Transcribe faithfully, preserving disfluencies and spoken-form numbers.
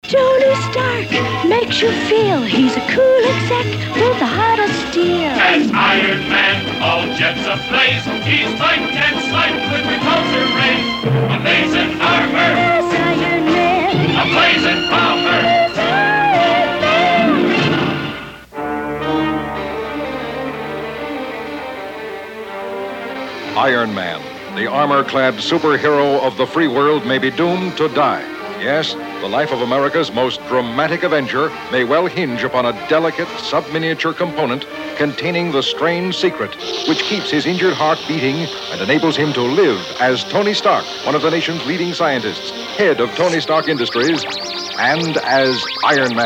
Tony Stark makes you feel he's a cool exec with a heart of steel. As Iron Man, all jets ablaze, he's fighting and slight with repulsor rays. Amazing armor, Yes, Iron Man. a blazing bomber. Yes, Iron Man. Iron Man, the armor-clad superhero of the free world, may be doomed to die. Yes, the life of America's most dramatic Avenger may well hinge upon a delicate sub-miniature component containing the strange secret which keeps his injured heart beating and enables him to live as Tony Stark, one of the nation's leading scientists, head of Tony Stark Industries, and as Iron Man.